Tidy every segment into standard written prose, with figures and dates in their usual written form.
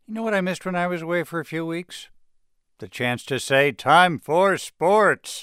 You know what I missed when I was away for a few weeks? The chance to say, time for sports.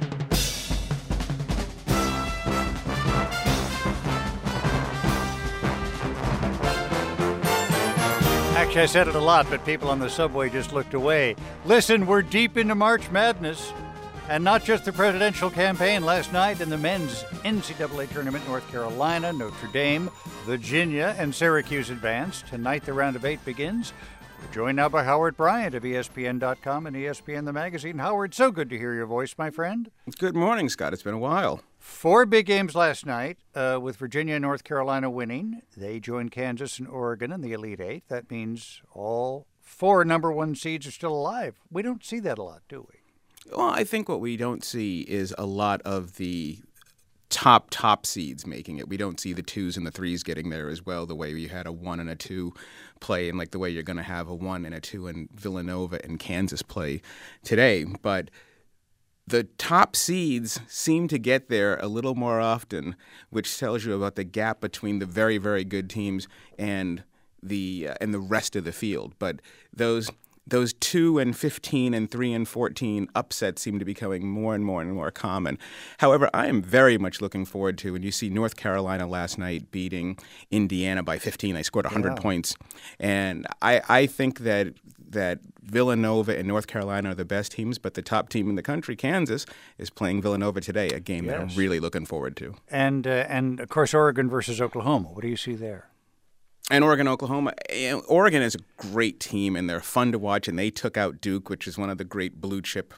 Actually, I said it a lot, but people on the subway just looked away. Listen, we're deep into March Madness. And not just the presidential campaign. Last night in the men's NCAA tournament, North Carolina, Notre Dame, Virginia, and Syracuse advanced. Tonight, the round of 8 begins. We're joined now by Howard Bryant of ESPN.com and ESPN the magazine. Howard, so good to hear your voice, my friend. Good morning, Scott. It's been a while. 4 big games last night, with Virginia and North Carolina winning. They joined Kansas and Oregon in the Elite Eight. That means all 4 number 1 seeds are still alive. We don't see that a lot, do we? Well, I think what we don't see is a lot of the top seeds making it. We don't see the 2s and the 3s getting there as well, the way you had a 1 and a 2 play, and like the way you're going to have a 1 and a 2 in Villanova and Kansas play today. But the top seeds seem to get there a little more often, which tells you about the gap between the very, very good teams and the rest of the field. But those 2 and 15 and 3 and 14 upsets seem to be becoming more and more common. However, I am very much looking forward to, when you see North Carolina last night beating Indiana by 15. They scored 100 points. And I think that Villanova and North Carolina are the best teams, but the top team in the country, Kansas, is playing Villanova today, a game that I'm really looking forward to. And of course, Oregon versus Oklahoma. What do you see there? And Oregon, Oklahoma. Oregon is a great team, and they're fun to watch. And they took out Duke, which is one of the great blue chip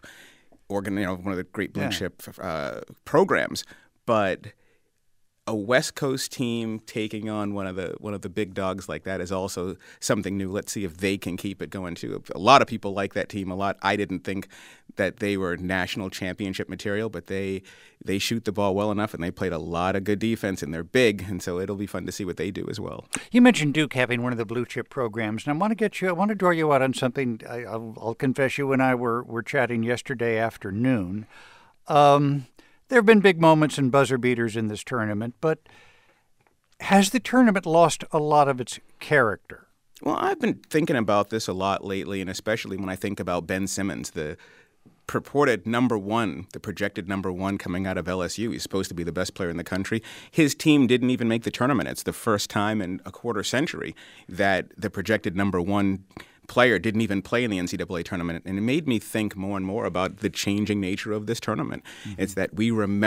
chip programs. But a West Coast team taking on one of the big dogs like that is also something new. Let's see if they can keep it going too. A lot of people like that team a lot. I didn't think that they were national championship material, but they shoot the ball well enough, and they played a lot of good defense, and they're big, and so it'll be fun to see what they do as well. You mentioned Duke having one of the blue chip programs, and I want to draw you out on something. I'll confess, you and I were chatting yesterday afternoon. There have been big moments and buzzer beaters in this tournament, but has the tournament lost a lot of its character? Well, I've been thinking about this a lot lately, and especially when I think about Ben Simmons, the projected number 1 coming out of LSU. He's supposed to be the best player in the country. His team didn't even make the tournament. It's the first time in a quarter century that the projected number 1 player didn't even play in the NCAA tournament, and it made me think more and more about the changing nature of this tournament. Mm-hmm. It's that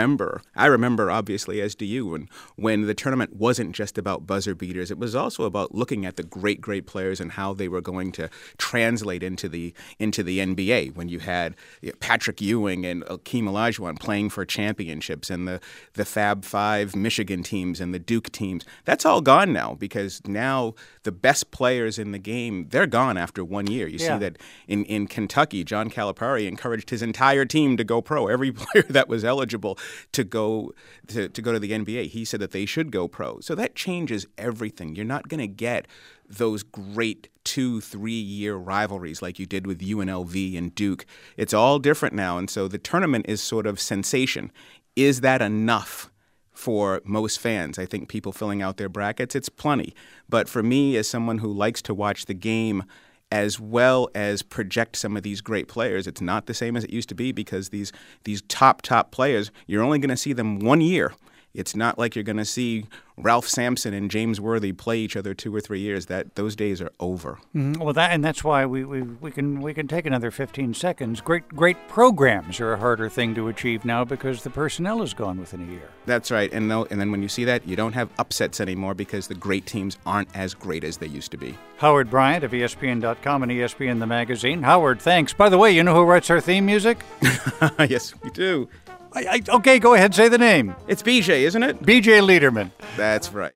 I remember obviously, as do you, when the tournament wasn't just about buzzer beaters, it was also about looking at the great players and how they were going to translate into the NBA, when you had Patrick Ewing and Akeem Olajuwon playing for championships, and the Fab Five Michigan teams and the Duke teams. That's all gone now, because now the best players in the game, they're gone after 1 year. You see that in Kentucky, John Calipari encouraged his entire team to go pro. Every player that was eligible to go to the NBA, he said that they should go pro. So that changes everything. You're not going to get those great 2-3 year rivalries like you did with UNLV and Duke. It's all different now, and so the tournament is sort of sensation. Is that enough for most fans? I think people filling out their brackets, it's plenty. But for me, as someone who likes to watch the game as well as project some of these great players, it's not the same as it used to be, because these top players, you're only going to see them 1 year. It's not like you're going to see Ralph Sampson and James Worthy play each other 2 or 3 years. Those days are over. Mm-hmm. Well, that's why we can take another 15 seconds. Great programs are a harder thing to achieve now because the personnel is gone within a year. That's right. And then when you see that, you don't have upsets anymore because the great teams aren't as great as they used to be. Howard Bryant of ESPN.com and ESPN the magazine. Howard, thanks. By the way, you know who writes our theme music? Yes, we do. Okay, go ahead, say the name. It's BJ, isn't it? BJ Liederman. That's right.